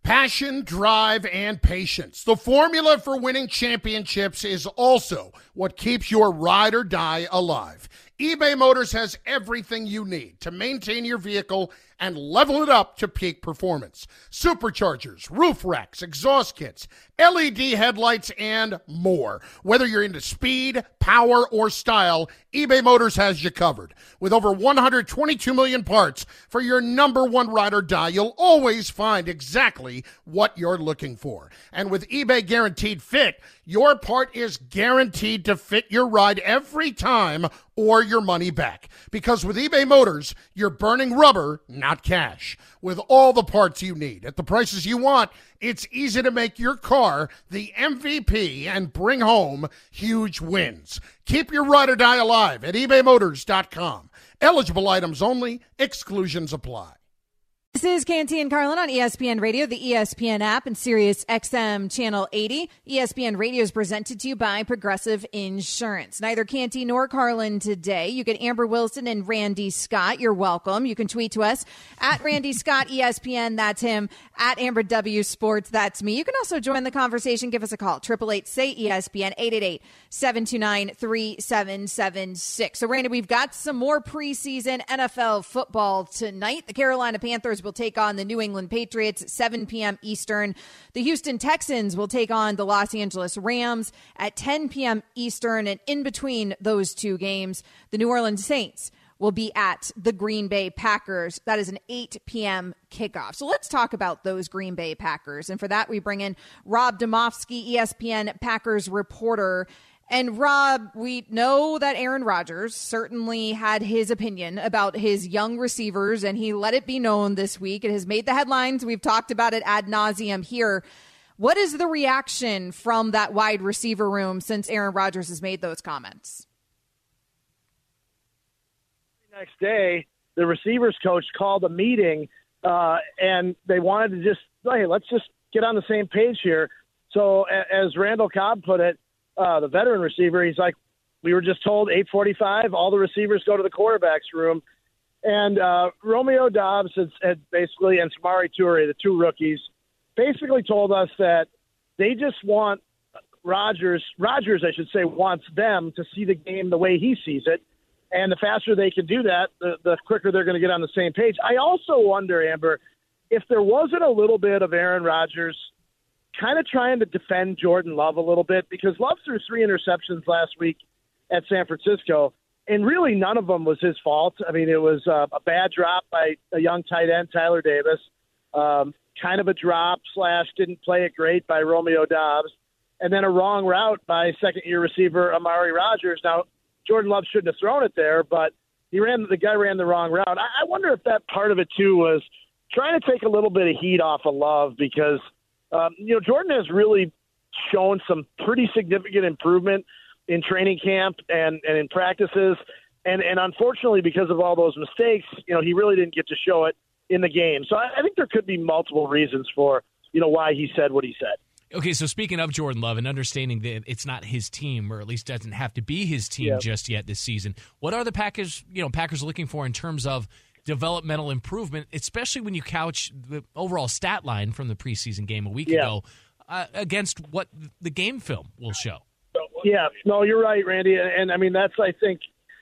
Passion, drive, and patience. The formula for winning championships is also what keeps your ride or die alive. eBay Motors has everything you need to maintain your vehicle and level it up to peak performance. Superchargers, roof racks, exhaust kits, LED headlights, and more. Whether you're into speed, power, or style, eBay Motors has you covered. With over 122 million parts for your number one ride or die, you'll always find exactly what you're looking for. And with eBay Guaranteed Fit, your part is guaranteed to fit your ride every time or your money back. Because with eBay Motors, you're burning rubber, not cash. With all the parts you need at the prices you want, it's easy to make your car the MVP and bring home huge wins. Keep your ride or die alive at ebaymotors.com. Eligible items only. Exclusions apply. This is Canty and Carlin on ESPN Radio, the ESPN app, and Sirius XM Channel 80. ESPN Radio is presented to you by Progressive Insurance. Neither Canty nor Carlin today. You get Amber Wilson and Randy Scott. You're welcome. You can tweet to us at Randy Scott ESPN. That's him. At Amber W Sports. That's me. You can also join the conversation. Give us a call. 888-SAY-ESPN, 888-729-3776. So, Randy, we've got some more preseason NFL football tonight. The Carolina Panthers will take on the New England Patriots at 7 p.m. Eastern. The Houston Texans will take on the Los Angeles Rams at 10 p.m. Eastern. And in between those two games, the New Orleans Saints will be at the Green Bay Packers. That is an 8 p.m. kickoff. So let's talk about those Green Bay Packers. And for that, we bring in Rob Demovsky, ESPN Packers reporter. And Rob, we know that Aaron Rodgers certainly had his opinion about his young receivers, and he let it be known this week. It has made the headlines. We've talked about it ad nauseum here. What is the reaction from that wide receiver room since Aaron Rodgers has made those comments? Next day, the receivers coach called a meeting, and they wanted to just, hey, let's just get on the same page here. So as Randall Cobb put it, the veteran receiver, he's like, we were just told 8:45, all the receivers go to the quarterback's room. And Romeo Doubs had basically, and Samori Toure, the two rookies, basically told us that they just want Rodgers, I should say, wants them to see the game the way he sees it. And the faster they can do that, the quicker they're going to get on the same page. I also wonder, Amber, if there wasn't a little bit of Aaron Rodgers kind of trying to defend Jordan Love a little bit, because Love threw 3 interceptions last week at San Francisco, and really none of them was his fault. I mean, it was a bad drop by a young tight end, Tyler Davis, kind of a drop / didn't play it great by Romeo Doubs, and then a wrong route by second-year receiver Amari Rodgers. Now, Jordan Love shouldn't have thrown it there, but the guy ran the wrong route. I wonder if that part of it, too, was trying to take a little bit of heat off of Love, because Jordan has really shown some pretty significant improvement in training camp and in practices. And unfortunately, because of all those mistakes, he really didn't get to show it in the game. So I think there could be multiple reasons for, why he said what he said. Okay, so speaking of Jordan Love and understanding that it's not his team, or at least doesn't have to be his team just yet this season, what are the Packers looking for in terms of developmental improvement, especially when you couch the overall stat line from the preseason game a week ago against what the game film will show? Yeah, no, you're right, Randy. And I mean, that's, I think,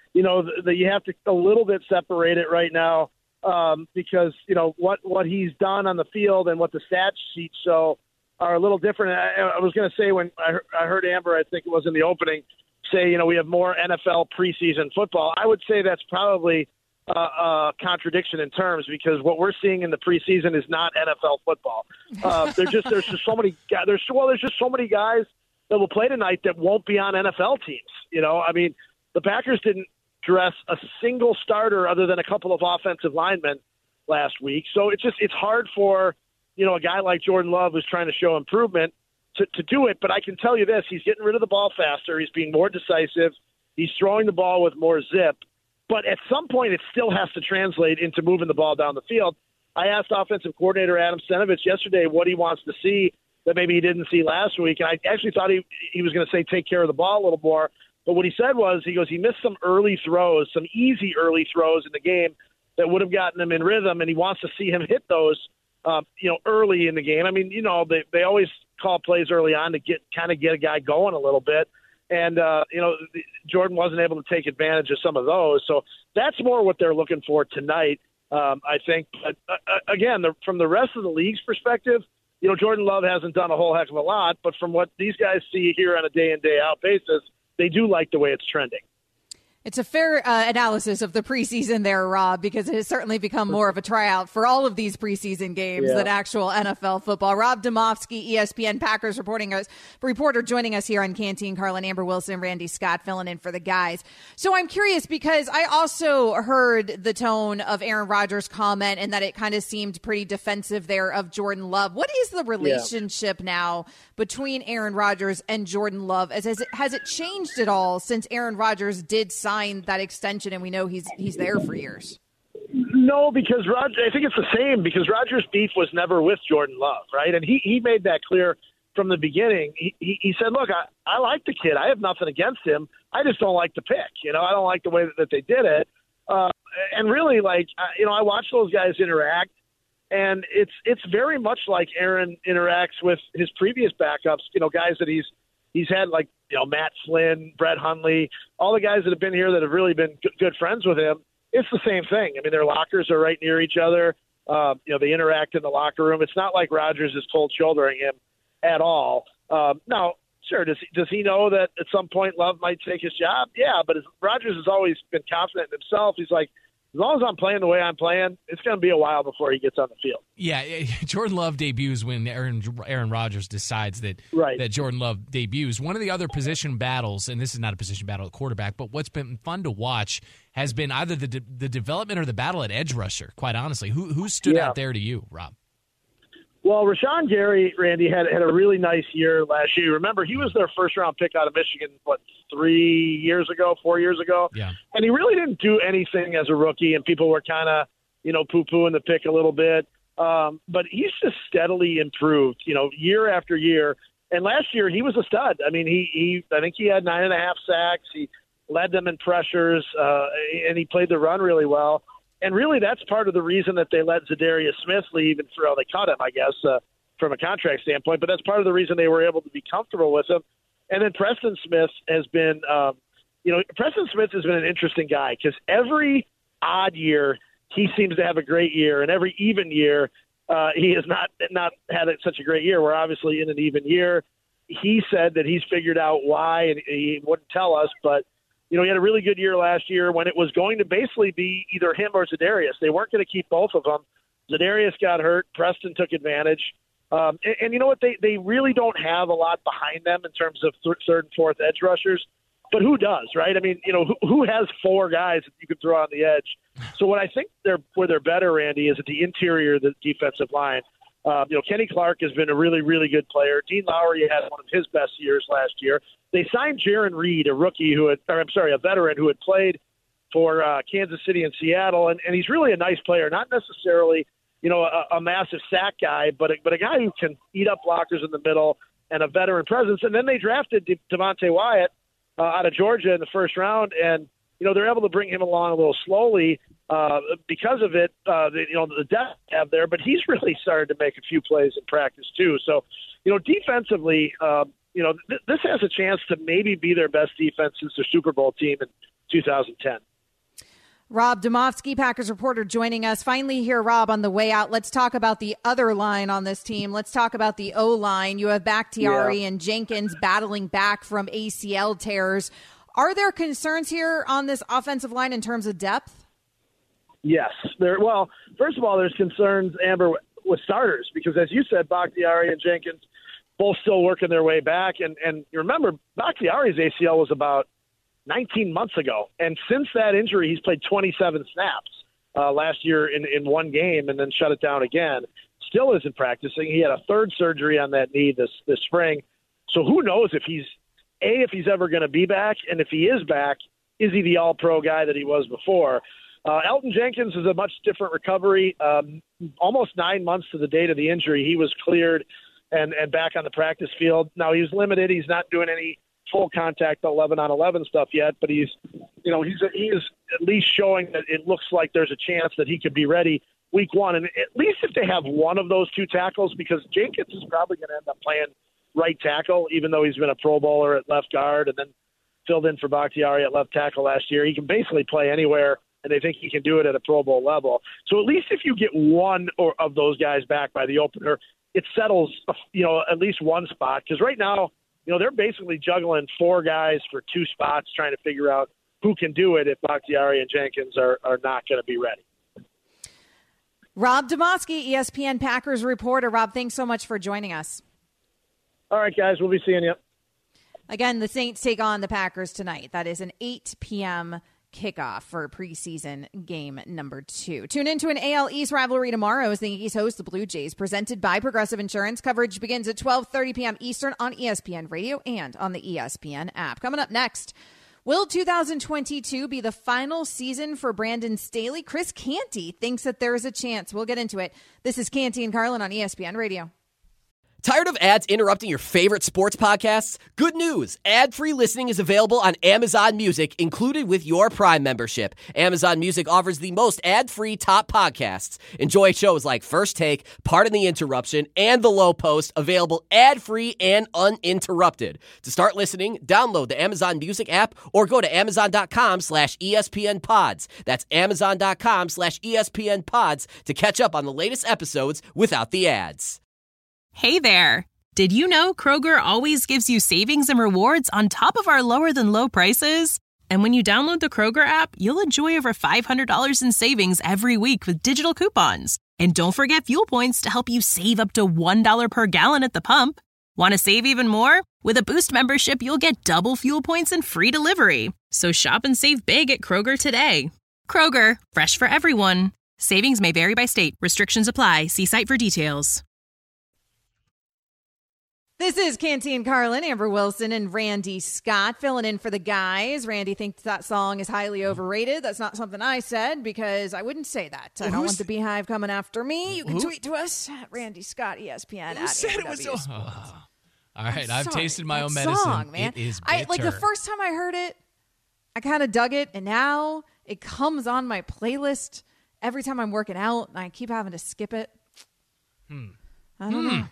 that you have to a little bit separate it right now because, what he's done on the field and what the stat sheets show are a little different. I was going to say, when I heard Amber, I think it was in the opening, say, we have more NFL preseason football. I would say that's probably contradiction in terms, because what we're seeing in the preseason is not NFL football. There's just so many guys. There's just so many guys that will play tonight that won't be on NFL teams. I mean, the Packers didn't dress a single starter other than a couple of offensive linemen last week. So it's hard for a guy like Jordan Love, who's trying to show improvement, to do it. But I can tell you this: he's getting rid of the ball faster. He's being more decisive. He's throwing the ball with more zip. But at some point, it still has to translate into moving the ball down the field. I asked offensive coordinator Adam Stenavich yesterday what he wants to see that maybe he didn't see last week. And I actually thought he was going to say take care of the ball a little more. But what he said was, he missed some early throws, some easy early throws in the game that would have gotten him in rhythm, and he wants to see him hit those early in the game. I mean, they always call plays early on to get a guy going a little bit. And, Jordan wasn't able to take advantage of some of those. So that's more what they're looking for tonight, I think. But, again, from the rest of the league's perspective, Jordan Love hasn't done a whole heck of a lot. But from what these guys see here on a day-in, day-out basis, they do like the way it's trending. It's a fair analysis of the preseason there, Rob, because it has certainly become more of a tryout for all of these preseason games than actual NFL football. Rob Demovsky, ESPN Packers reporter joining us here on Canteen. Carlin, Amber Wilson, Randy Scott filling in for the guys. So I'm curious because I also heard the tone of Aaron Rodgers' comment and that it kind of seemed pretty defensive there of Jordan Love. What is the relationship now between Aaron Rodgers and Jordan Love? Has it changed at all since Aaron Rodgers did sign that extension and we know he's there for years? No, because I think it's the same because Rodgers' beef was never with Jordan Love, right? And he made that clear from the beginning. He said, look, I like the kid. I have nothing against him. I just don't like the pick. I don't like the way that they did it. And really, I watch those guys interact, and it's very much like Aaron interacts with his previous backups, guys that he's had like, Matt Flynn, Brett Hundley, all the guys that have been here that have really been good friends with him. It's the same thing. I mean, their lockers are right near each other. They interact in the locker room. It's not like Rodgers is cold shouldering him at all. Now, sure, does he know that at some point Love might take his job? Yeah, but Rodgers has always been confident in himself. He's like, as long as I'm playing the way I'm playing, it's going to be a while before he gets on the field. Yeah, Jordan Love debuts when Aaron Rodgers decides that Jordan Love debuts. One of the other position battles, and this is not a position battle at quarterback, but what's been fun to watch has been either the development or the battle at edge rusher, quite honestly. Who stood out there to you, Rob? Well, Rashawn Gary, Randy, had a really nice year last year. Remember, he was their first-round pick out of Michigan, 4 years ago? Yeah. And he really didn't do anything as a rookie, and people were kind of, poo-pooing the pick a little bit. But he's just steadily improved, year after year. And last year, he was a stud. I mean, I think he had 9.5 sacks. He led them in pressures, and he played the run really well. And really, that's part of the reason that they let Zadarius Smith leave, and they cut him, I guess, from a contract standpoint. But that's part of the reason they were able to be comfortable with him. And then Preston Smith has been, Preston Smith has been an interesting guy because every odd year he seems to have a great year, and every even year he has not had such a great year. We're obviously in an even year. He said that he's figured out why, and he wouldn't tell us, but he had a really good year last year when it was going to basically be either him or Zadarius. They weren't going to keep both of them. Zadarius got hurt. Preston took advantage. And you know what? They really don't have a lot behind them in terms of third and fourth edge rushers. But who does, right? I mean, who has 4 guys that you can throw on the edge? So what I think where they're better, Randy, is at the interior of the defensive line. Kenny Clark has been a really, really good player. Dean Lowry had one of his best years last year. They signed Jaron Reed, a veteran who had played for Kansas City and Seattle, and he's really a nice player. Not necessarily, a massive sack guy, but a guy who can eat up blockers in the middle and a veteran presence. And then they drafted Devontae Wyatt out of Georgia in the first round, and they're able to bring him along a little slowly because of it. The depth they have there, but he's really started to make a few plays in practice too. So, defensively, this has a chance to maybe be their best defense since their Super Bowl team in 2010. Rob Demovsky, Packers reporter, joining us. Finally here, Rob, on the way out, let's talk about the other line on this team. Let's talk about the O-line. You have Bakhtiari and Jenkins battling back from ACL tears. Are there concerns here on this offensive line in terms of depth? Yes. Well, first of all, there's concerns, Amber, with starters because, as you said, Bakhtiari and Jenkins both still working their way back. And you remember, Bakhtiari's ACL was about 19 months ago. And since that injury, he's played 27 snaps last year in one game and then shut it down again. Still isn't practicing. He had a third surgery on that knee this spring. So who knows if he's ever going to be back, and if he is back, is he the all-pro guy that he was before? Elton Jenkins is a much different recovery. Almost 9 months to the date of the injury, he was cleared and back on the practice field. Now, he's limited. He's not doing any full contact 11-on-11 stuff yet, but he is at least showing that it looks like there's a chance that he could be ready week one. And at least if they have one of those two tackles, because Jenkins is probably going to end up playing right tackle, even though he's been a Pro Bowler at left guard and then filled in for Bakhtiari at left tackle last year. He can basically play anywhere, and they think he can do it at a Pro Bowl level. So at least if you get one of those guys back by the opener, it settles, at least one spot. Because right now, they're basically juggling four guys for two spots, trying to figure out who can do it if Bakhtiari and Jenkins are not going to be ready. Rob Demovsky, ESPN Packers reporter. Rob, thanks so much for joining us. All right, guys, we'll be seeing you. Again, the Saints take on the Packers tonight. That is an 8 p.m. kickoff for preseason game number 2. Tune into an AL East rivalry tomorrow as the Yankees host the Blue Jays, presented by Progressive Insurance. Coverage begins at 12:30 p.m. Eastern on ESPN Radio and on the ESPN app. Coming up next, will 2022 be the final season for Brandon Staley? Chris Canty thinks that there is a chance. We'll get into it. This is Canty and Carlin on ESPN Radio. Tired of ads interrupting your favorite sports podcasts? Good news. Ad-free listening is available on Amazon Music, included with your Prime membership. Amazon Music offers the most ad-free top podcasts. Enjoy shows like First Take, Pardon the Interruption, and The Low Post, available ad-free and uninterrupted. To start listening, download the Amazon Music app or go to Amazon.com/ESPN Pods. That's Amazon.com/ESPN Pods to catch up on the latest episodes without the ads. Hey there! Did you know Kroger always gives you savings and rewards on top of our lower-than-low prices? And when you download the Kroger app, you'll enjoy over $500 in savings every week with digital coupons. And don't forget fuel points to help you save up to $1 per gallon at the pump. Want to save even more? With a Boost membership, you'll get double fuel points and free delivery. So shop and save big at Kroger today. Kroger, fresh for everyone. Savings may vary by state. Restrictions apply. See site for details. This is Canty and Carlin, Amber Wilson and Randy Scott filling in for the guys. Randy thinks that song is highly overrated. That's not something I said, because I wouldn't say that. I don't want the Beehive coming after me. You can tweet to us at Randy Scott ESPN. Who said it was so? All right, I've tasted my own that medicine. Song, man. It is bitter. Like the first time I heard it, I kind of dug it, and now it comes on my playlist every time I'm working out, and I keep having to skip it. I don't know.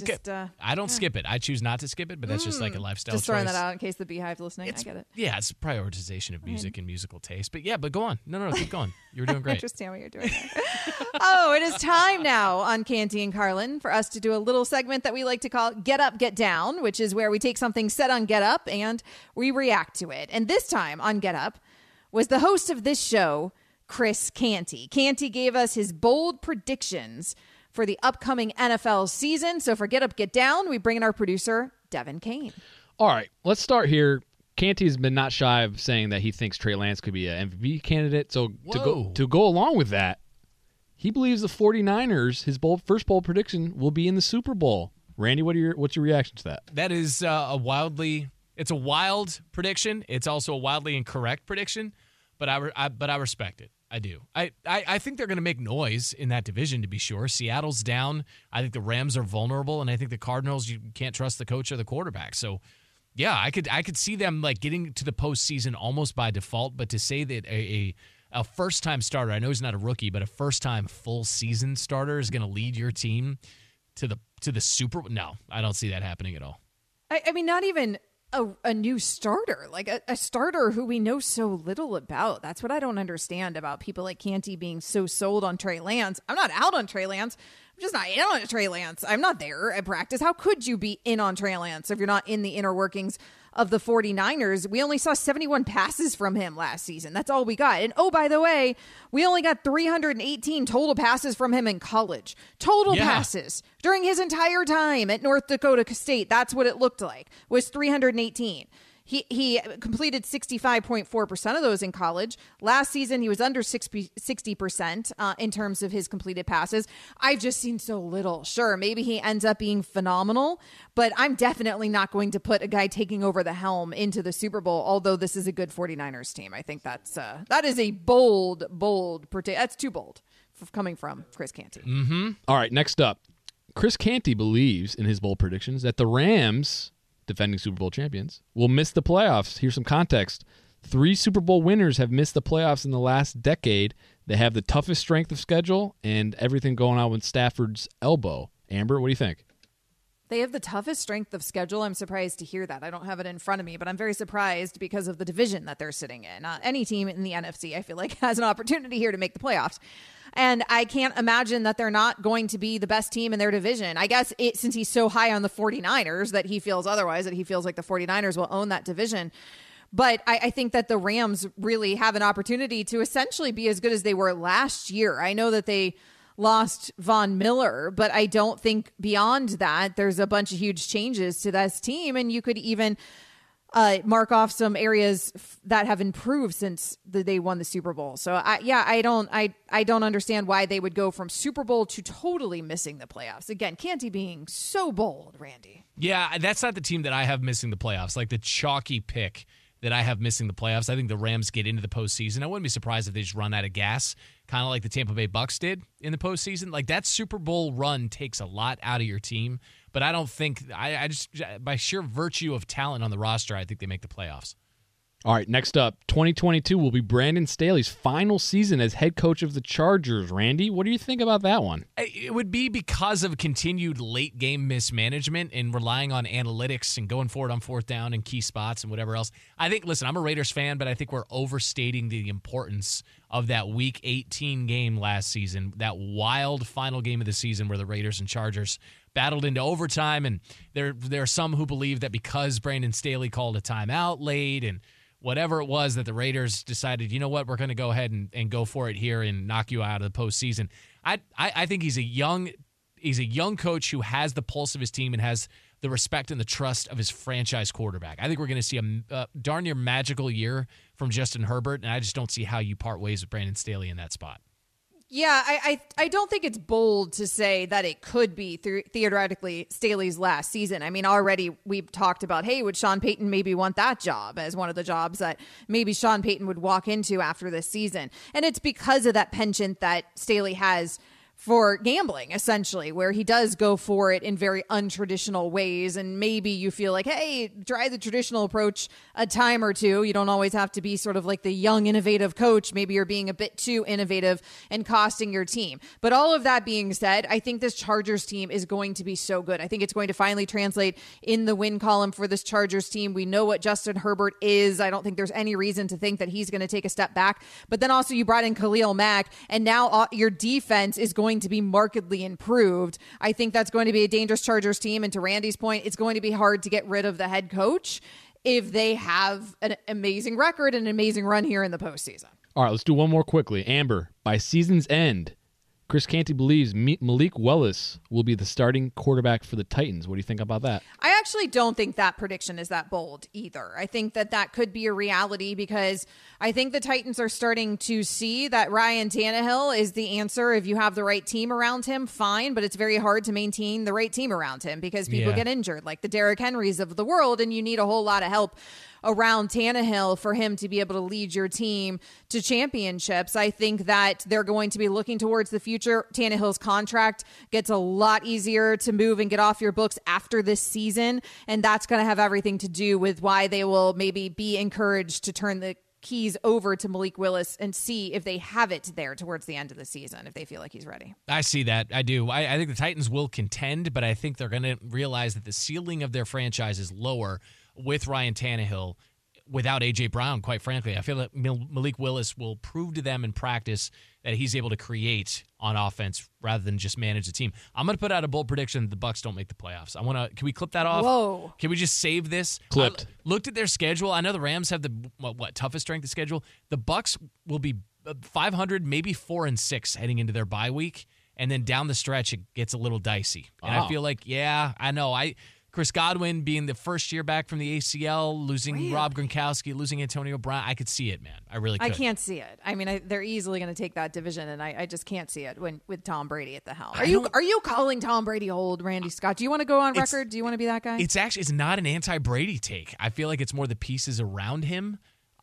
I don't skip it. I choose not to skip it, but that's just like a lifestyle choice. Just throwing that out in case the Beehive's listening. I get it. Yeah, it's prioritization of music and musical taste. But go on. No, keep going. You were doing great. I understand what you're doing there. It is time now on Canty and Carlin for us to do a little segment that we like to call Get Up, Get Down, which is where we take something said on Get Up and we react to it. And this time on Get Up was the host of this show, Chris Canty. Canty gave us his bold predictions for the upcoming NFL season. So for Get Up, Get Down, we bring in our producer, Devin Kane. All right, let's start here. Canty's been not shy of saying that he thinks Trey Lance could be an MVP candidate. So to go along with that, he believes the 49ers, his first bold prediction, will be in the Super Bowl. Randy, what's your reaction to that? That is it's a wild prediction. It's also a wildly incorrect prediction, but I respect it. I do. I think they're going to make noise in that division, to be sure. Seattle's down. I think the Rams are vulnerable, and I think the Cardinals, you can't trust the coach or the quarterback. So, yeah, I could see them like getting to the postseason almost by default. But to say that a first-time starter, I know he's not a rookie, but a first-time full-season starter is going to lead your team to the Super Bowl, no, I don't see that happening at all. I mean, not even a new starter, like a starter who we know so little about. That's what I don't understand about people like Canty being so sold on Trey Lance. I'm not out on Trey Lance. I'm just not in on Trey Lance. I'm not there at practice. How could you be in on Trey Lance if you're not in the inner workings of the 49ers? We only saw 71 passes from him last season. That's all we got. And oh, by the way, we only got 318 total passes from him in college. Total passes during his entire time at North Dakota State. That's what it looked like, was 318. He completed 65.4% of those in college. Last season, he was under 60% in terms of his completed passes. I've just seen so little. Sure, maybe he ends up being phenomenal, but I'm definitely not going to put a guy taking over the helm into the Super Bowl, although this is a good 49ers team. I think that is a bold that's too bold coming from Chris Canty. Mm-hmm. All right, next up. Chris Canty believes in his bold predictions that the Rams, defending Super Bowl champions, will miss the playoffs. Here's some context. 3 Super Bowl winners have missed the playoffs in the last decade. They have the toughest strength of schedule and everything going on with Stafford's elbow. Amber, what do you think? They have the toughest strength of schedule. I'm surprised to hear that. I don't have it in front of me, but I'm very surprised because of the division that they're sitting in. Any team in the NFC, I feel like, has an opportunity here to make the playoffs. And I can't imagine that they're not going to be the best team in their division. I guess since he's so high on the 49ers that he feels otherwise, that he feels like the 49ers will own that division. But I think that the Rams really have an opportunity to essentially be as good as they were last year. I know that they lost Von Miller, but I don't think beyond that there's a bunch of huge changes to this team. And you could even mark off some areas that have improved since they won the Super Bowl. So I don't understand why they would go from Super Bowl to totally missing the playoffs. Again, Canty being so bold, Randy. Yeah, that's not the team that I have missing the playoffs. Like the chalky pick that I have missing the playoffs. I think the Rams get into the postseason. I wouldn't be surprised if they just run out of gas, kind of like the Tampa Bay Bucks did in the postseason. Like that Super Bowl run takes a lot out of your team, but I don't think I just by sheer virtue of talent on the roster, I think they make the playoffs. All right, next up, 2022 will be Brandon Staley's final season as head coach of the Chargers. Randy, what do you think about that one? It would be because of continued late-game mismanagement and relying on analytics and going forward on fourth down and key spots and whatever else. I think, listen, I'm a Raiders fan, but I think we're overstating the importance of that Week 18 game last season, that wild final game of the season where the Raiders and Chargers battled into overtime. And there are some who believe that because Brandon Staley called a timeout late and whatever it was, that the Raiders decided, you know what, we're going to go ahead and go for it here and knock you out of the postseason. I think he's a young coach who has the pulse of his team and has the respect and the trust of his franchise quarterback. I think we're going to see a darn near magical year from Justin Herbert, and I just don't see how you part ways with Brandon Staley in that spot. Yeah, I don't think it's bold to say that it could be theoretically Staley's last season. I mean, already we've talked about, hey, would Sean Payton maybe want that job as one of the jobs that maybe Sean Payton would walk into after this season? And it's because of that penchant that Staley has for gambling, essentially, where he does go for it in very untraditional ways. And maybe you feel like, hey, try the traditional approach a time or two. You don't always have to be sort of like the young, innovative coach. Maybe you're being a bit too innovative and costing your team. But all of that being said, I think this Chargers team is going to be so good. I think it's going to finally translate in the win column for this Chargers team. We know what Justin Herbert is. I don't think there's any reason to think that he's going to take a step back. But then also you brought in Khalil Mack, and now your defense is going to be markedly improved. I think that's going to be a dangerous Chargers team. And to Randy's point, it's going to be hard to get rid of the head coach if they have an amazing record and an amazing run here in the postseason. All right, let's do one more quickly. Amber, by season's end, Chris Canty believes Malik Willis will be the starting quarterback for the Titans. What do you think about that? I actually don't think that prediction is that bold either. I think that could be a reality because I think the Titans are starting to see that Ryan Tannehill is the answer. If you have the right team around him, fine, but it's very hard to maintain the right team around him because people get injured, like the Derrick Henrys of the world, and you need a whole lot of help around Tannehill for him to be able to lead your team to championships. I think that they're going to be looking towards the future. Tannehill's contract gets a lot easier to move and get off your books after this season, and that's going to have everything to do with why they will maybe be encouraged to turn the keys over to Malik Willis and see if they have it there towards the end of the season, if they feel like he's ready. I see that. I do. I think the Titans will contend, but I think they're going to realize that the ceiling of their franchise is lower with Ryan Tannehill without A.J. Brown, quite frankly. I feel that Malik Willis will prove to them in practice that he's able to create on offense rather than just manage the team. I'm going to put out a bold prediction that the Bucs don't make the playoffs. Can we clip that off? Whoa. Can we just save this? Clipped. I looked at their schedule. I know the Rams have the toughest strength of schedule. The Bucs will be 500, maybe 4-6 heading into their bye week. And then down the stretch, it gets a little dicey. And I feel like, I know. Chris Godwin being the first year back from the ACL, losing Rob Gronkowski, losing Antonio Brown. I could see it, man. I really could. I can't see it. I mean, they're easily going to take that division, and I just can't see it with Tom Brady at the helm. Are you calling Tom Brady old, Randy Scott? Do you want to go on record? Do you want to be that guy? It's not an anti-Brady take. I feel like it's more the pieces around him.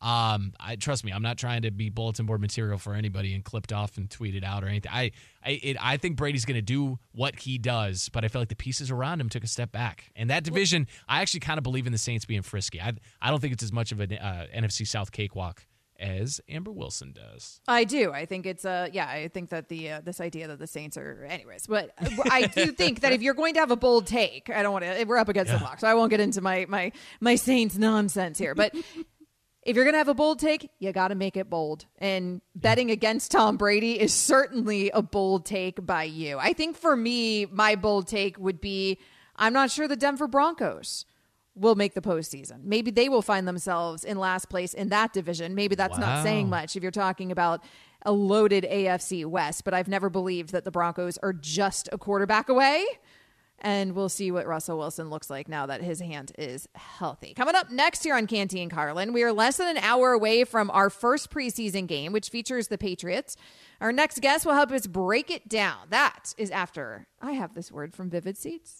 Trust me, I'm not trying to be bulletin board material for anybody and clipped off and tweeted out or anything. I think Brady's going to do what he does, but I feel like the pieces around him took a step back. And that division, I actually kind of believe in the Saints being frisky. I don't think it's as much of an NFC South cakewalk as Amber Wilson does. I do. I think it's I think that this idea that the Saints are anyways, but I do think that if you're going to have a bold take, I don't want to, we're up against the clock, so I won't get into my Saints nonsense here, but if you're going to have a bold take, you got to make it bold. And betting against Tom Brady is certainly a bold take by you. I think for me, my bold take would be, I'm not sure the Denver Broncos will make the postseason. Maybe they will find themselves in last place in that division. Maybe that's not saying much if you're talking about a loaded AFC West, but I've never believed that the Broncos are just a quarterback away. And we'll see what Russell Wilson looks like now that his hand is healthy. Coming up next here on Canty and Carlin, we are less than an hour away from our first preseason game, which features the Patriots. Our next guest will help us break it down. That is after I have this word from Vivid Seats.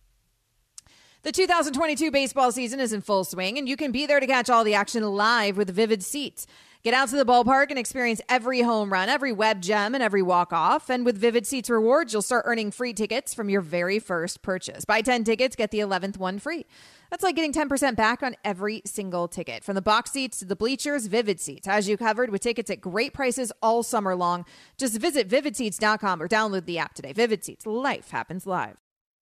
The 2022 baseball season is in full swing, and you can be there to catch all the action live with Vivid Seats. Get out to the ballpark and experience every home run, every web gem, and every walk-off. And with Vivid Seats Rewards, you'll start earning free tickets from your very first purchase. Buy 10 tickets, get the 11th one free. That's like getting 10% back on every single ticket. From the box seats to the bleachers, Vivid Seats has you covered with tickets at great prices all summer long. Just visit vividseats.com or download the app today. Vivid Seats. Life happens live.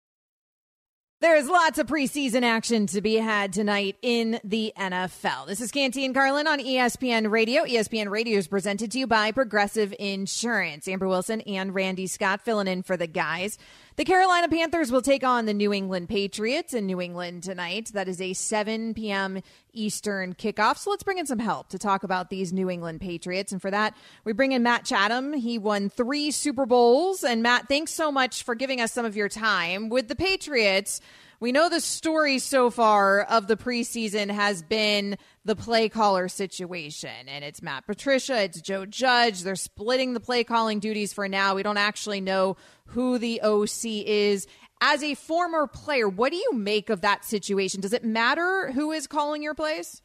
There's lots of preseason action to be had tonight in the NFL. This is Canty and Carlin on ESPN Radio. ESPN Radio is presented to you by Progressive Insurance. Amber Wilson and Randy Scott filling in for the guys. The Carolina Panthers will take on the New England Patriots in New England tonight. That is a 7 p.m. Eastern kickoff. So let's bring in some help to talk about these New England Patriots. And for that, we bring in Matt Chatham. He won 3 Super Bowls. And Matt, thanks so much for giving us some of your time. With the Patriots, we know the story so far of the preseason has been the play caller situation. And it's Matt Patricia, it's Joe Judge. They're splitting the play calling duties for now. We don't actually know who the OC is. As a former player, what do you make of that situation? Does it matter who is calling your plays?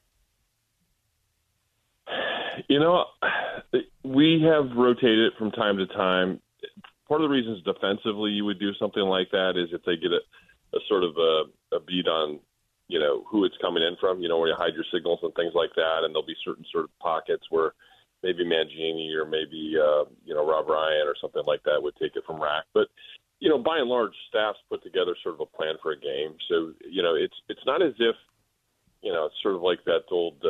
You know, we have rotated from time to time. Part of the reasons defensively you would do something like that is if they get a sort of a beat on, you know, who it's coming in from, you know, where you hide your signals and things like that. And there'll be certain sort of pockets where maybe Mangini or maybe, you know, Rob Ryan or something like that would take it from rack. But, you know, by and large, staffs put together sort of a plan for a game. So, you know, it's not as if, you know, it's sort of like that old,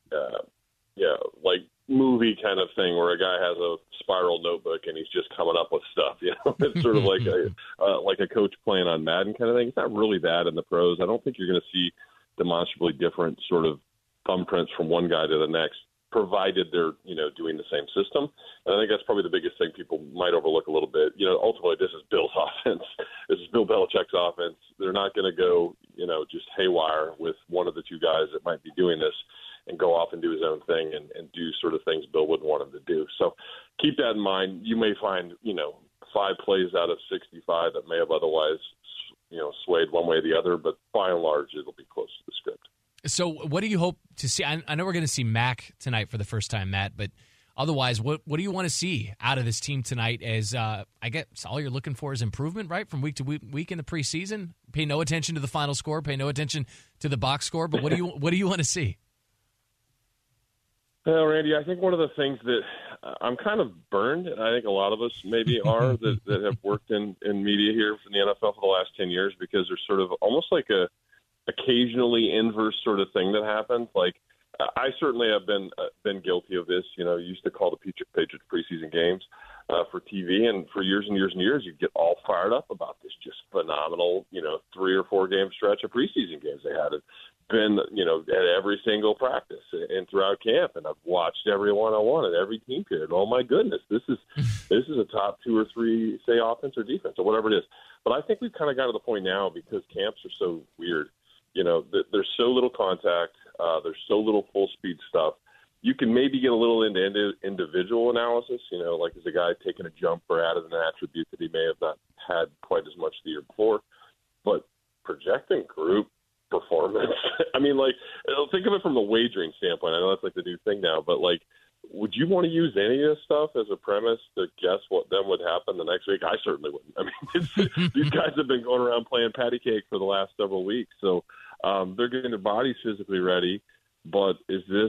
like movie kind of thing where a guy has a spiral notebook and he's just coming up with stuff. You know, it's sort of like a coach playing on Madden kind of thing. It's not really that in the pros. I don't think you're going to see demonstrably different sort of thumbprints from one guy to the next, provided they're, you know, doing the same system. And I think that's probably the biggest thing people might overlook a little bit. You know, ultimately, this is Bill's offense. This is Bill Belichick's offense. They're not going to go, you know, just haywire with one of the two guys that might be doing this and go off and do his own thing and do sort of things Bill wouldn't want him to do. So keep that in mind. You may find, you know, 5 plays out of 65 that may have otherwise, you know, swayed one way or the other, but by and large, it'll be close to the script. So what do you hope to see? I know we're going to see Mac tonight for the first time, Matt, but otherwise, what do you want to see out of this team tonight? As I guess all you're looking for is improvement, right, from week to week in the preseason? Pay no attention to the final score, pay no attention to the box score, but what do you want to see? Well, Randy, I think one of the things that I'm kind of burned, and I think a lot of us maybe are that have worked in media here in the NFL for the last 10 years, because there's sort of almost like a occasionally inverse sort of thing that happens. Like I certainly have been guilty of this. You know, used to call the Patriots preseason games for TV, and for years and years and years, you'd get all fired up about this just phenomenal, you know, 3 or 4 game stretch of preseason games they had. Been, you know, at every single practice and throughout camp, and I've watched every one-on-one at every team period. Oh my goodness, this is a top 2 or 3, say, offense or defense or whatever it is. But I think we've kind of got to the point now, because camps are so weird. You know, there's so little contact, there's so little full-speed stuff. You can maybe get a little into individual analysis, you know, like is a guy taking a jump or added an attribute that he may have not had quite as much the year before. But projecting group performance, I mean, like, think of it from the wagering standpoint. I know that's like the new thing now, but like, would you want to use any of this stuff as a premise to guess what then would happen the next week? I certainly wouldn't. I mean, these guys have been going around playing patty cake for the last several weeks, so they're getting their bodies physically ready. But is this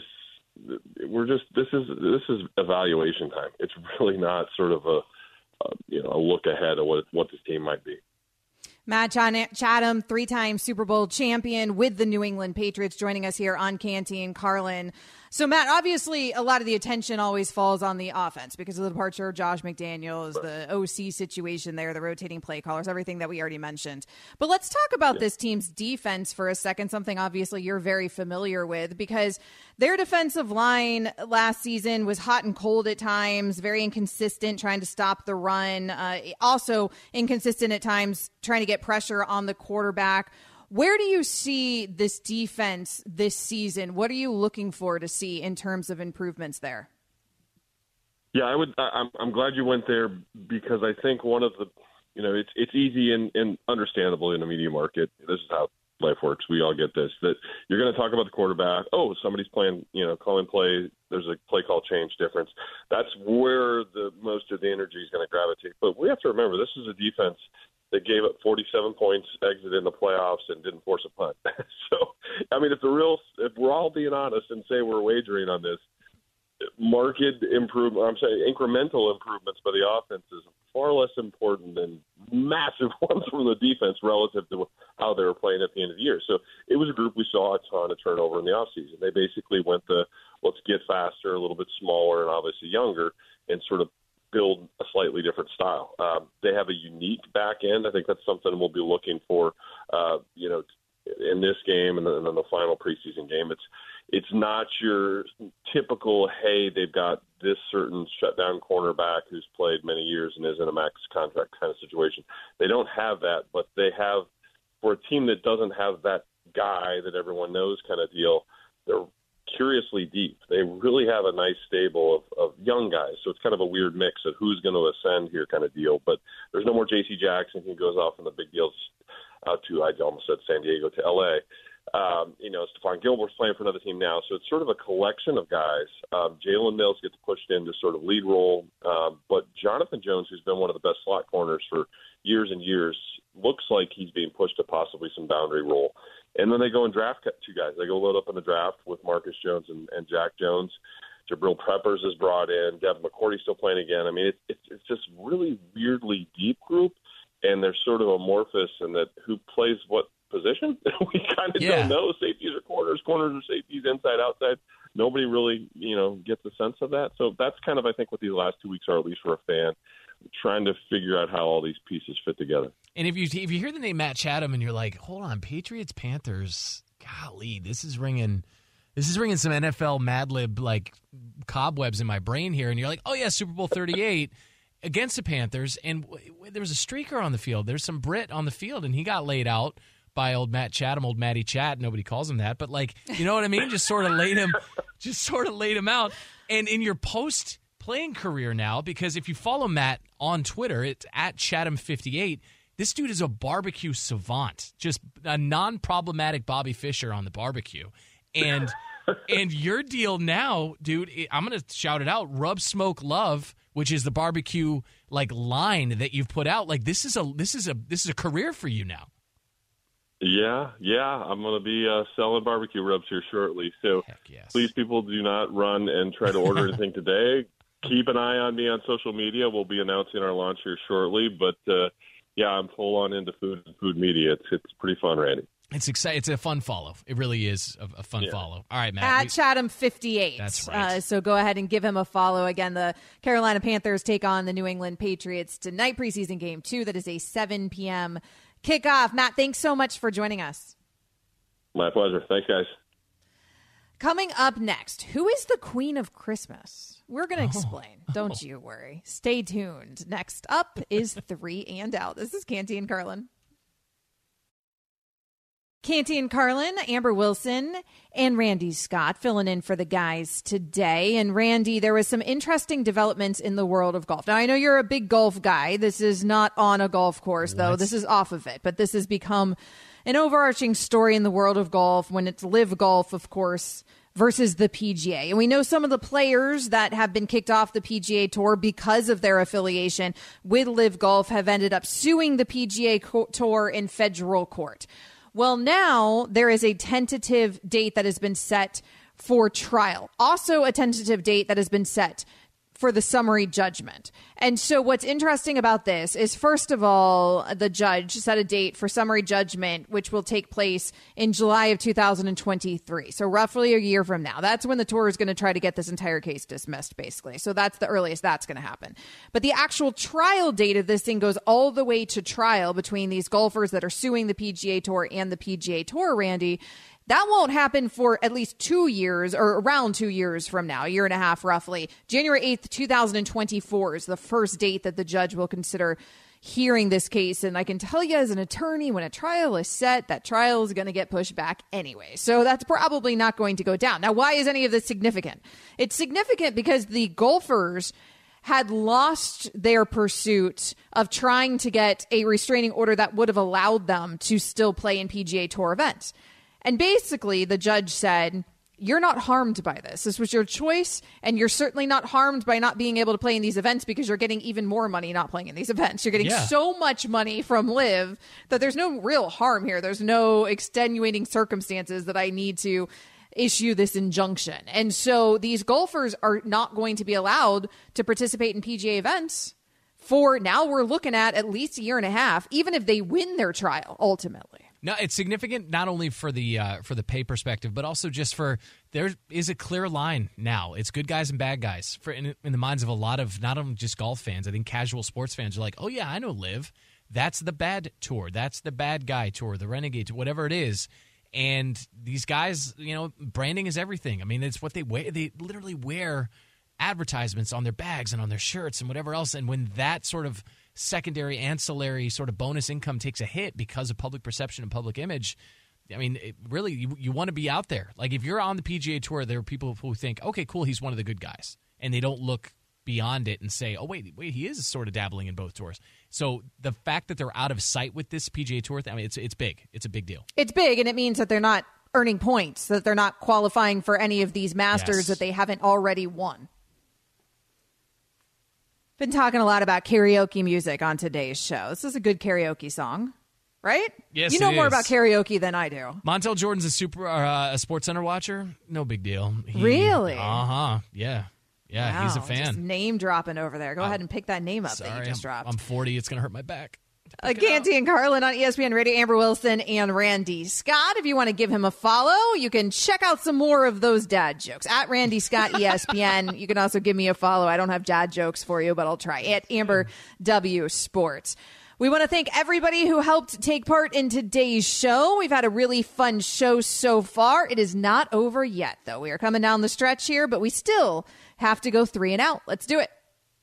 this is evaluation time. It's really not sort of a look ahead of what this team might be. Matt Chatham, 3-time Super Bowl champion with the New England Patriots, joining us here on Canty and Carlin. So, Matt, obviously a lot of the attention always falls on the offense because of the departure of Josh McDaniels, the OC situation there, the rotating play callers, everything that we already mentioned. But let's talk about this team's defense for a second, something obviously you're very familiar with, because their defensive line last season was hot and cold at times, very inconsistent trying to stop the run, also inconsistent at times trying to get pressure on the quarterback. Where do you see this defense this season? What are you looking for to see in terms of improvements there? Yeah, I'm glad you went there because I think one of the, it's easy and understandable in the media market. This is how life works. We all get this, that you're going to talk about the quarterback. Oh, somebody's playing, calling play. There's a play call change difference. That's where the most of the energy is going to gravitate. But we have to remember, this is a defense that gave up 47 points, exited in the playoffs, and didn't force a punt. So, I mean, if we're all being honest and say we're wagering on this, incremental improvements by the offense is far less important than massive ones from the defense relative to how they were playing at the end of the year. So it was a group we saw a ton of turnover in the offseason. They basically went let's get faster, a little bit smaller, and obviously younger, and sort of build a slightly different style. They have a unique back end. I think that's something we'll be looking for, in this game and then the final preseason game. It's not your typical, hey, they've got this certain shutdown cornerback who's played many years and is in a max contract kind of situation. They don't have that, but they have, for a team that doesn't have that guy that everyone knows kind of deal, they're curiously deep. They really have a nice stable of young guys. So it's kind of a weird mix of who's going to ascend here kind of deal. But there's no more J.C. Jackson who goes off in the big deals out to, I almost said San Diego, to L.A. Stephon Gilmore's playing for another team now. So it's sort of a collection of guys. Jalen Mills gets pushed into sort of lead role. But Jonathan Jones, who's been one of the best slot corners for years and years, looks like he's being pushed to possibly some boundary role. And then they go and draft two guys. They go load up in the draft with Marcus Jones and Jack Jones. Jabril Peppers is brought in. Devin McCourty's still playing again. I mean, it's just really weirdly deep group, and they're sort of amorphous in that who plays what position. We kind of don't know. Safeties are corners are safeties, inside, outside. Nobody really, gets a sense of that. So that's kind of, I think, what these last 2 weeks are, at least for a fan, trying to figure out how all these pieces fit together. And if you hear the name Matt Chatham and you're like, hold on, Patriots, Panthers, golly, this is ringing some NFL Mad Lib like cobwebs in my brain here. And you're like, oh yeah, Super Bowl 38 against the Panthers, and there was a streaker on the field. There's some Brit on the field, and he got laid out by old Matt Chatham, old Matty Chat. Nobody calls him that, but like, you know what I mean? Just sort of laid him out. And in your post-playing career now, because if you follow Matt on Twitter, it's at Chatham58. This dude is a barbecue savant, just a non-problematic Bobby Fischer on the barbecue. And your deal now, dude, I'm going to shout it out, Rub Smoke Love, which is the barbecue like line that you've put out. Like this is a career for you now. Yeah. I'm going to be selling barbecue rubs here shortly. So Please, people, do not run and try to order anything today. Keep an eye on me on social media. We'll be announcing our launch here shortly. But, I'm full on into food media. It's pretty fun, Randy. It's exciting. It's a fun follow. It really is a fun follow. All right, Matt. At Chatham58. That's right. So go ahead and give him a follow. Again, the Carolina Panthers take on the New England Patriots tonight, preseason game 2. That is a 7 p.m. kickoff. Matt, thanks so much for joining us. My pleasure. Thanks, guys. Coming up next, who is the Queen of Christmas? We're going to explain. Don't you worry. Stay tuned. Next up is 3 and Out. This is Canty and Carlin. Canty and Carlin, Amber Wilson, and Randy Scott filling in for the guys today. And Randy, there was some interesting developments in the world of golf. Now, I know you're a big golf guy. This is not on a golf course, though. This is off of it. But this has become an overarching story in the world of golf when it's Live Golf, of course, versus the PGA. And we know some of the players that have been kicked off the PGA Tour because of their affiliation with Live Golf have ended up suing the PGA Tour in federal court. Well, now there is a tentative date that has been set for trial. Also a tentative date that has been set for the summary judgment. And so what's interesting about this is, first of all, the judge set a date for summary judgment, which will take place in July of 2023. So roughly a year from now. That's when the tour is going to try to get this entire case dismissed, basically. So that's the earliest that's going to happen. But the actual trial date of this thing goes all the way to trial between these golfers that are suing the PGA Tour and the PGA Tour, Randy. That won't happen for at least 2 years, or around 2 years from now, a year and a half roughly. January 8th, 2024 is the first date that the judge will consider hearing this case. And I can tell you as an attorney, when a trial is set, that trial is going to get pushed back anyway. So that's probably not going to go down. Now, why is any of this significant? It's significant because the golfers had lost their pursuit of trying to get a restraining order that would have allowed them to still play in PGA Tour events. And basically, the judge said, you're not harmed by this. This was your choice, and you're certainly not harmed by not being able to play in these events because you're getting even more money not playing in these events. You're getting so much money from LIV that there's no real harm here. There's no extenuating circumstances that I need to issue this injunction. And so these golfers are not going to be allowed to participate in PGA events for, now we're looking at least a year and a half, even if they win their trial ultimately. No, it's significant not only for the pay perspective, but also just for there is a clear line now. It's good guys and bad guys in the minds of a lot of not only just golf fans. I think casual sports fans are like, oh yeah, I know LIV. That's the bad tour. That's the bad guy tour, the renegade tour, whatever it is. And these guys, branding is everything. I mean, it's what they wear. They literally wear advertisements on their bags and on their shirts and whatever else. And when that sort of secondary ancillary sort of bonus income takes a hit because of public perception and public image, I mean, really, you want to be out there. Like, if you're on the PGA Tour, there are people who think, okay, cool, he's one of the good guys. And they don't look beyond it and say, oh, wait, he is sort of dabbling in both tours. So the fact that they're out of sight with this PGA Tour, I mean, it's big. It's a big deal. It's big, and it means that they're not earning points, that they're not qualifying for any of these Masters that they haven't already won. Been talking a lot about karaoke music on today's show. This is a good karaoke song, right? Yes, you know more about karaoke than I do. Montel Jordan's a SportsCenter watcher. No big deal. Really? Yeah. Wow, he's a fan. Just name dropping over there. Go ahead and pick that name up that you just dropped. I'm 40. It's gonna hurt my back. Canty and Carlin on ESPN Radio. Amber Wilson and Randy Scott. If you want to give him a follow, you can check out some more of those dad jokes at Randy Scott ESPN. You can also give me a follow. I don't have dad jokes for you, but I'll try. At Amber W Sports. We want to thank everybody who helped take part in today's show. We've had a really fun show so far. It is not over yet, though. We are coming down the stretch here, but we still have to go 3 and out. Let's do it.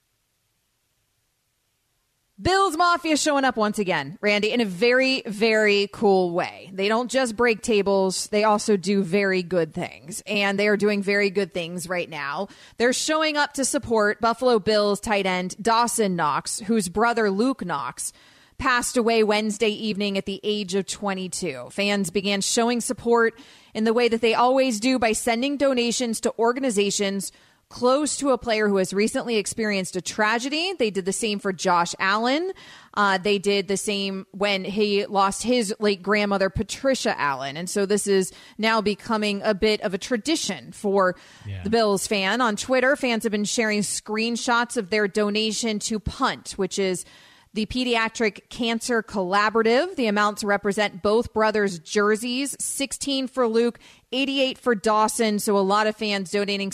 Bills Mafia showing up once again, Randy, in a very, very cool way. They don't just break tables. They also do very good things, and they are doing very good things right now. They're showing up to support Buffalo Bills tight end Dawson Knox, whose brother Luke Knox passed away Wednesday evening at the age of 22. Fans began showing support in the way that they always do by sending donations to organizations close to a player who has recently experienced a tragedy. They did the same for Josh Allen. They did the same when he lost his late grandmother, Patricia Allen. And so this is now becoming a bit of a tradition for the Bills fan. On Twitter, fans have been sharing screenshots of their donation to PUNT, which is the Pediatric Cancer Collaborative. The amounts represent both brothers' jerseys, 16 for Luke, 88 for Dawson. So a lot of fans donating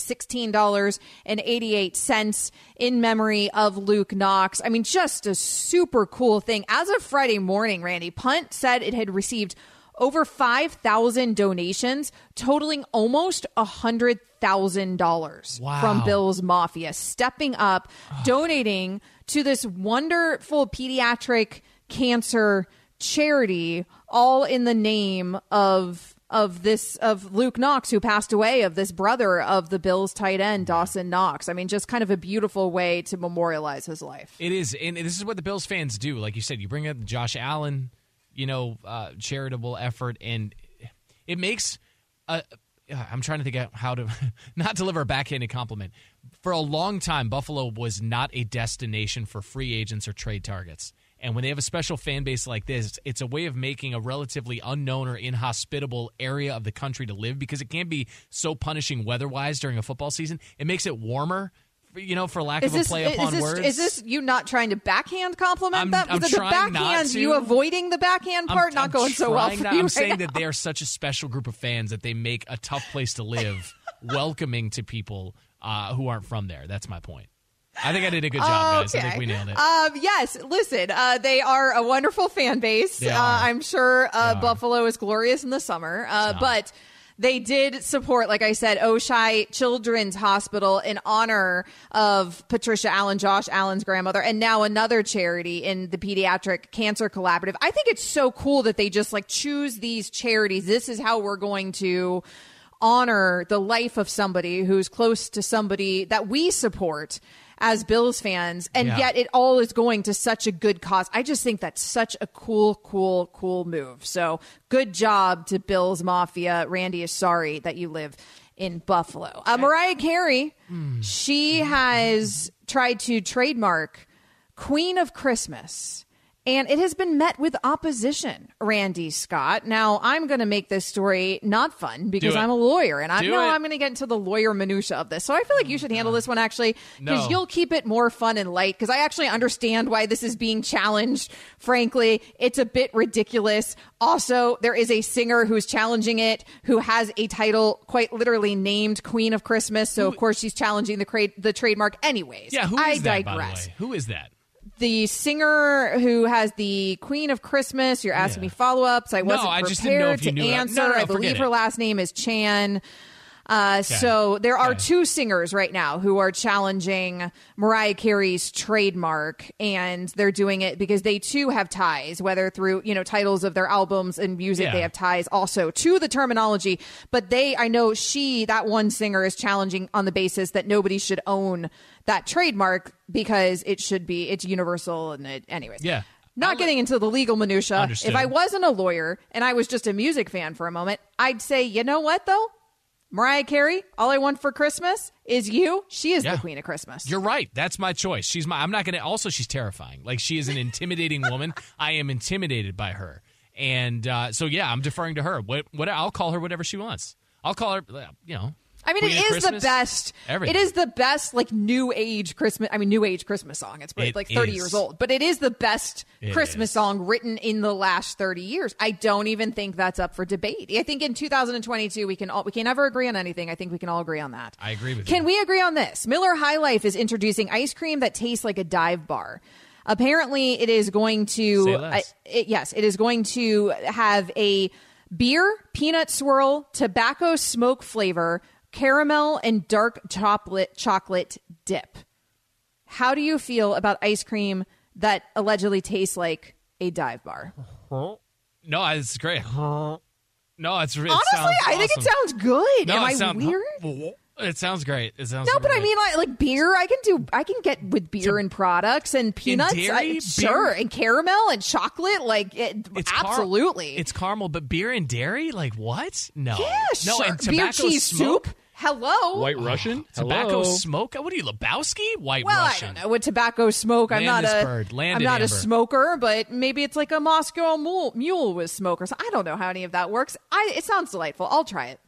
$16.88 in memory of Luke Knox. I mean, just a super cool thing. As of Friday morning, Randy, PUNT said it had received over 5,000 donations, totaling almost $100,000 from Bills Mafia, stepping up, donating to this wonderful pediatric cancer charity, all in the name of Luke Knox, who passed away, of this brother of the Bills tight end, Dawson Knox. I mean, just kind of a beautiful way to memorialize his life. It is, and this is what the Bills fans do. Like you said, you bring up Josh Allen, charitable effort, and it makes I'm trying to think of how to not deliver a backhanded compliment. For a long time, Buffalo was not a destination for free agents or trade targets. And when they have a special fan base like this, it's a way of making a relatively unknown or inhospitable area of the country to live, because it can be so punishing weather-wise during a football season. It makes it warmer, for lack of a play upon words. Is this you not trying to backhand compliment that? I'm the trying backhand, not to. You avoiding the backhand part, not going so well for you. I'm saying that they are such a special group of fans that they make a tough place to live welcoming to people who aren't from there. That's my point. I think I did a good job, guys. Okay. I think we nailed it. Yes, listen, they are a wonderful fan base. I'm sure Buffalo is glorious in the summer, but they did support, like I said, Oshai Children's Hospital in honor of Patricia Allen, Josh Allen's grandmother, and now another charity in the Pediatric Cancer Collaborative. I think it's so cool that they just choose these charities. This is how we're going to honor the life of somebody who's close to somebody that we support as Bills fans, and yet it all is going to such a good cause. I just think that's such a cool move. So good job to Bills Mafia. Randy is sorry that you live in Buffalo. Mariah Carey, she has tried to trademark Queen of Christmas, and it has been met with opposition, Randy Scott. Now, I'm going to make this story not fun because I'm a lawyer, and I'm going to get into the lawyer minutia of this. So I feel like you should handle this one, actually, because you'll keep it more fun and light, because I actually understand why this is being challenged. Frankly, it's a bit ridiculous. Also, there is a singer who's challenging it who has a title quite literally named Queen of Christmas. So, of course, she's challenging the trademark anyways. Yeah, who is that, digress. by the way? Who is that? The singer who has the Queen of Christmas. You're asking me follow-ups. I wasn't prepared to answer. I believe her last name is Chan. So there are two singers right now who are challenging Mariah Carey's trademark, and they're doing it because they too have ties, whether through, titles of their albums and music, they have ties also to the terminology. But I know that one singer is challenging on the basis that nobody should own that trademark because it's universal. And anyways. Yeah. Not getting into the legal minutia. Understood. If I wasn't a lawyer and I was just a music fan for a moment, I'd say, you know what though? Mariah Carey, all I want for Christmas is you. She is the Queen of Christmas. You're right. That's my choice. She's terrifying. She is an intimidating woman. I am intimidated by her. And so I'm deferring to her. I'll call her whatever she wants. I'll call her, I mean, Queen it is Christmas, the best. everything. It is the best, new age Christmas. New age Christmas song. It's 30 years old, but it is the best Christmas song written in the last 30 years. I don't even think that's up for debate. I think in 2022 we can never agree on anything. I think we can all agree on that. I agree with you. Can we agree on this? Miller High Life is introducing ice cream that tastes like a dive bar. Apparently, it is going to. Say less. It is going to have a beer, peanut swirl, tobacco smoke flavor, caramel, and dark chocolate dip. How do you feel about ice cream that allegedly tastes like a dive bar? No, it's great. No, it's really. Honestly, I think it sounds good. No, Am I weird? It sounds great. It sounds. No, but great. I mean, like beer. I can get with beer and products and peanuts. Dairy, sure, and caramel and chocolate. It's absolutely. It's caramel, but beer and dairy. What? No. Yeah, no, sure. and tobacco beer, cheese, smoke? soup. Hello. White Russian? Tobacco Hello. smoke? What are you, Lebowski? White Well, Russian. I don't know. With tobacco smoke, I'm not a smoker, but maybe it's like a Moscow mule with smoke or something. I don't know how any of that works. It sounds delightful. I'll try it.